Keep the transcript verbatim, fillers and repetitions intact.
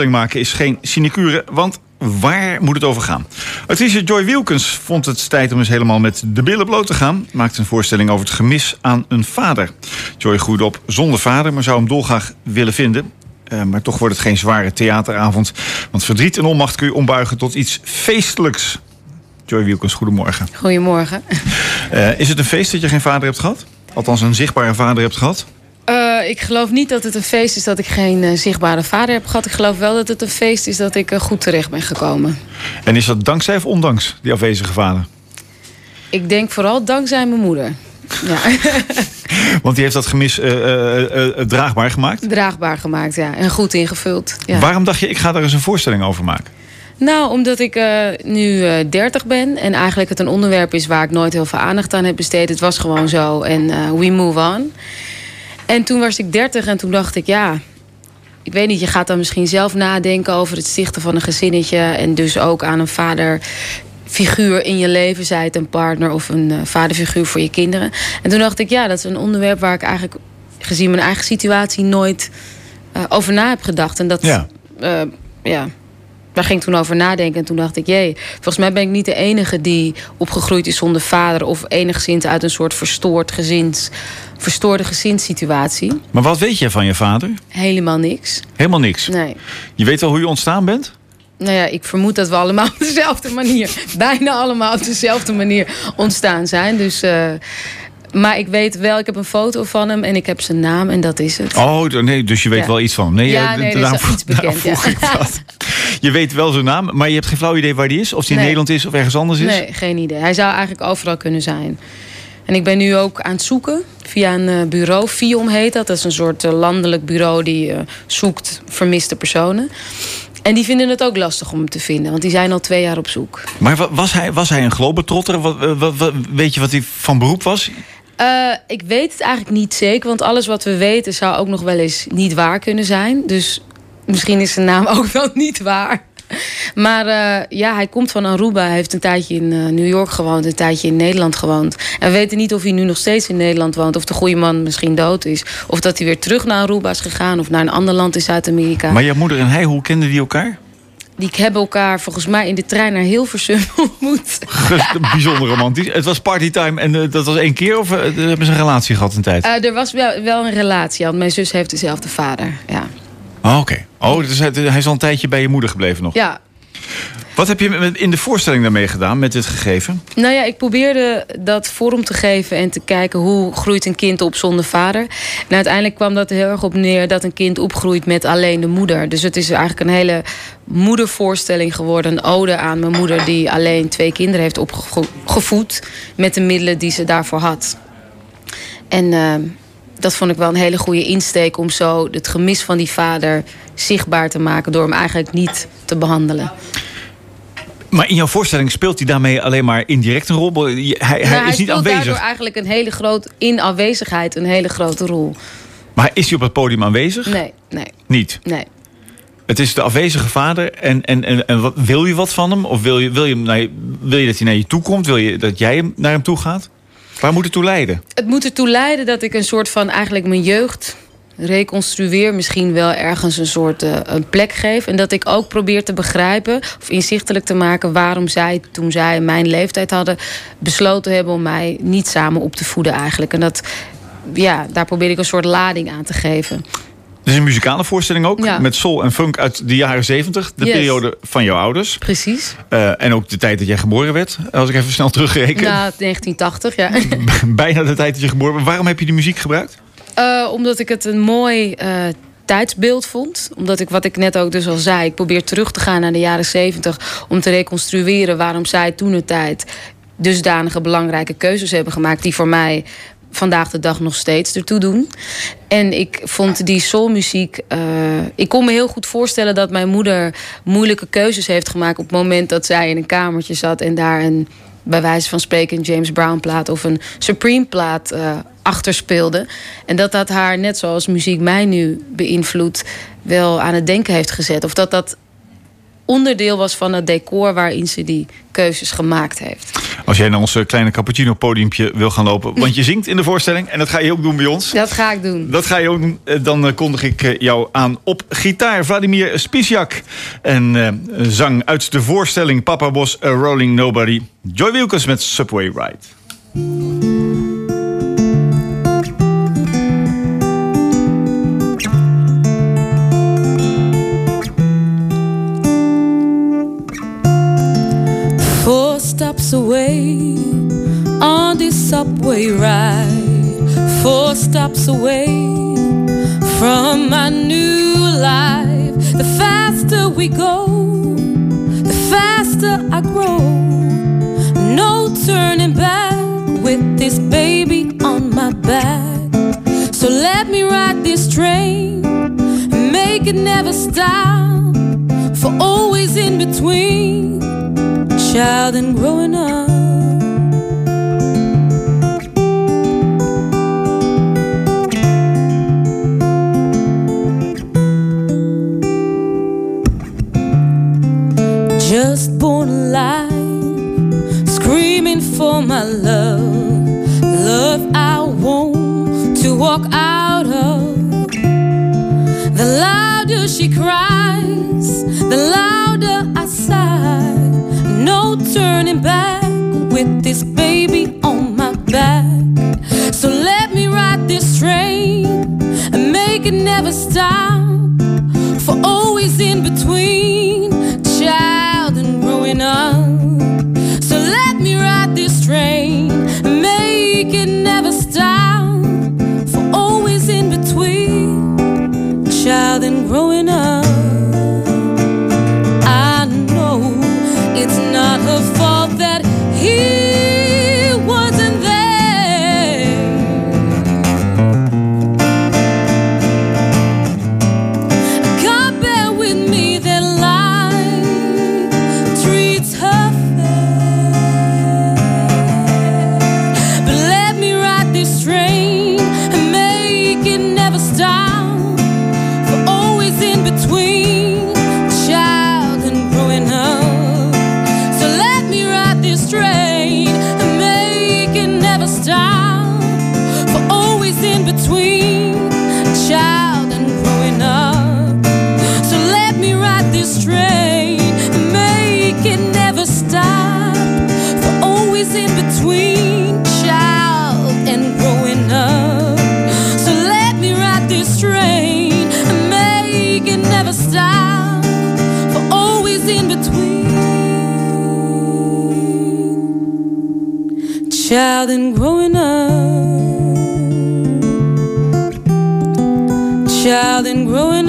voorstelling maken is geen sinecure, want waar moet het over gaan? Actrice Joy Wilkens vond het tijd om eens helemaal met de billen bloot te gaan. Maakte een voorstelling over het gemis aan een vader. Joy groeide op zonder vader, maar zou hem dolgraag willen vinden. Uh, maar toch wordt het geen zware theateravond. Want verdriet en onmacht kun je ombuigen tot iets feestelijks. Joy Wilkens, goedemorgen. Goedemorgen. Uh, is het een feest dat je geen vader hebt gehad? Althans een zichtbare vader hebt gehad? Uh, ik geloof niet dat het een feest is dat ik geen uh, zichtbare vader heb gehad. Ik geloof wel dat het een feest is dat ik uh, goed terecht ben gekomen. En is dat dankzij of ondanks die afwezige vader? Ik denk vooral dankzij mijn moeder. Ja. Want die heeft dat gemis uh, uh, uh, draagbaar gemaakt? Draagbaar gemaakt, ja. En goed ingevuld. Ja. Waarom dacht je, ik ga daar eens een voorstelling over maken? Nou, omdat ik uh, nu uh, dertig ben. En eigenlijk het een onderwerp is waar ik nooit heel veel aandacht aan heb besteed. Het was gewoon zo. En uh, we move on. En toen was ik dertig en toen dacht ik, ja, ik weet niet, je gaat dan misschien zelf nadenken over het stichten van een gezinnetje. En dus ook aan een vaderfiguur in je leven, zij het een partner of een uh, vaderfiguur voor je kinderen. En toen dacht ik, ja, dat is een onderwerp waar ik eigenlijk, gezien mijn eigen situatie, nooit uh, over na heb gedacht. En dat, ja, uh, ja. Daar ging ik toen over nadenken en toen dacht ik, jee, volgens mij ben ik niet de enige die opgegroeid is zonder vader of enigszins uit een soort verstoord gezins, verstoorde gezinssituatie. Maar wat weet je van je vader? Helemaal niks. Helemaal niks? Nee. Je weet wel hoe je ontstaan bent? Nou ja, ik vermoed dat we allemaal op dezelfde manier, bijna allemaal op dezelfde manier ontstaan zijn. Dus... Uh, Maar ik weet wel, ik heb een foto van hem en ik heb zijn naam en dat is het. Oh, nee, dus je weet ja. wel iets van hem. Nee, ja, nee, dat is iets bekend. Ja. Ik dat. Je weet wel zijn naam, maar je hebt geen flauw idee waar die is? Of die nee. in Nederland is of ergens anders is? Nee, geen idee. Hij zou eigenlijk overal kunnen zijn. En ik ben nu ook aan het zoeken via een uh, bureau. FIOM heet dat. Dat is een soort uh, landelijk bureau die uh, zoekt vermiste personen. En die vinden het ook lastig om hem te vinden. Want die zijn al twee jaar op zoek. Maar was hij, was hij een globetrotter? Wat, wat, wat, weet je wat hij van beroep was? Uh, ik weet het eigenlijk niet zeker. Want alles wat we weten zou ook nog wel eens niet waar kunnen zijn. Dus misschien is zijn naam ook wel niet waar. Maar uh, ja, hij komt van Aruba. Hij heeft een tijdje in uh, New York gewoond. Een tijdje in Nederland gewoond. En we weten niet of hij nu nog steeds in Nederland woont. Of de goede man misschien dood is. Of dat hij weer terug naar Aruba is gegaan. Of naar een ander land in Zuid-Amerika. Maar jouw moeder en hij, hoe kenden die elkaar? Die hebben elkaar volgens mij in de trein naar Hilversum ontmoet. Bijzonder romantisch. Het was partytime en uh, dat was één keer? Of uh, hebben ze een relatie gehad een tijd? Uh, er was wel, wel een relatie. Want mijn zus heeft dezelfde vader. Ja. Oh, oké. Okay. Oh, dus hij, hij is al een tijdje bij je moeder gebleven nog? Ja. Wat heb je in de voorstelling daarmee gedaan, met dit gegeven? Nou ja, ik probeerde dat vorm te geven en te kijken hoe groeit een kind op zonder vader. En uiteindelijk kwam dat er heel erg op neer dat een kind opgroeit met alleen de moeder. Dus het is eigenlijk een hele moedervoorstelling geworden. Een ode aan mijn moeder die alleen twee kinderen heeft opgevoed met de middelen die ze daarvoor had. En uh, dat vond ik wel een hele goede insteek om zo het gemis van die vader zichtbaar te maken door hem eigenlijk niet te behandelen. Maar in jouw voorstelling speelt hij daarmee alleen maar indirect een rol? Hij, hij, nou, hij is hij niet speelt aanwezig. Daardoor eigenlijk een hele groot, in afwezigheid een hele grote rol. Maar is hij op het podium aanwezig? Nee, nee. Niet? Nee. Het is de afwezige vader en, en, en, en wat, wil je wat van hem? Of wil je, wil, je naar je, wil je dat hij naar je toe komt? Wil je dat jij naar hem toe gaat? Waar moet het toe leiden? Het moet ertoe leiden dat ik een soort van eigenlijk mijn jeugd reconstrueer, misschien wel ergens een soort uh, een plek geef. En dat ik ook probeer te begrijpen of inzichtelijk te maken waarom zij, toen zij mijn leeftijd hadden, besloten hebben om mij niet samen op te voeden eigenlijk. En dat, ja, daar probeer ik een soort lading aan te geven. Het is een muzikale voorstelling ook, ja. Met soul en funk uit de jaren zeventig. De yes. periode van jouw ouders. Precies. Uh, en ook de tijd dat jij geboren werd, als ik even snel terugreken. Nou, negentien tachtig, ja. Bijna de tijd dat je geboren werd. Waarom heb je die muziek gebruikt? Uh, omdat ik het een mooi uh, tijdsbeeld vond. Omdat ik, wat ik net ook dus al zei, ik probeer terug te gaan naar de jaren zeventig om te reconstrueren waarom zij toen de tijd dusdanige belangrijke keuzes hebben gemaakt die voor mij vandaag de dag nog steeds ertoe doen. En ik vond die soulmuziek... Uh, ik kon me heel goed voorstellen dat mijn moeder moeilijke keuzes heeft gemaakt op het moment dat zij in een kamertje zat en daar een, bij wijze van spreken, een James Brown plaat of een Supreme plaat uh, achter speelde. En dat dat haar, net zoals muziek mij nu beïnvloedt, wel aan het denken heeft gezet. Of dat dat onderdeel was van het decor waarin ze die keuzes gemaakt heeft. Als jij naar ons kleine cappuccino-podiumpje wil gaan lopen, want je zingt in de voorstelling en dat ga je ook doen bij ons. Dat ga ik doen. Dat ga je ook doen. Dan kondig ik jou aan op gitaar. Vladimir Spisiak. En uh, zang uit de voorstelling Papa Was a Rolling Nobody. Joy Wilkens met Subway Ride. Four stops away on this subway ride. Four stops away from my new life. The faster we go, the faster I grow. No turning back with this baby on my back. So let me ride this train and make it never stop. For always in between, child and growing up. Just born alive, screaming for my love, love I want to walk out of. The louder she cries, the louder I sigh. No turning back with this baby on my back. So let me ride this train and make it never stop. For always in between, child and growing up. So let me ride this train and make it never stop. For always in between, child and growing up. I know it's not her fault that he wasn't there. God bear with me that life treats her fair. But let me ride this train and make it never stop. For always in between, child and growing up. So let me ride this train and make it never stop. For always in between, child and growing up. So let me ride this train and make it never stop. For always in between, child and growing up. So let me ride this train and make it never stop. For always in between, child and growing up. Child and growing